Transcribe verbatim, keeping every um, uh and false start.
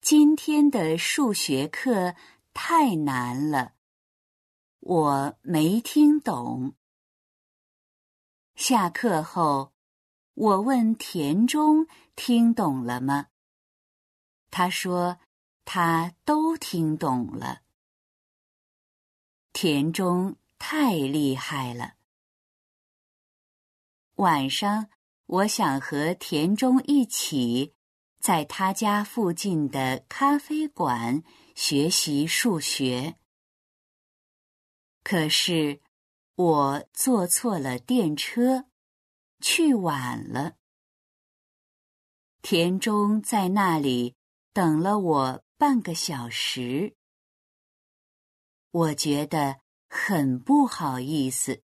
今天的数学课太难了，我没听懂。下课后，我问田中听懂了吗？他说他都听懂了。田中太厉害了。晚上，我想和田中一起在他家附近的咖啡馆学习数学。可是，我坐错了电车，去晚了。田中在那里等了我半个小时，我觉得很不好意思。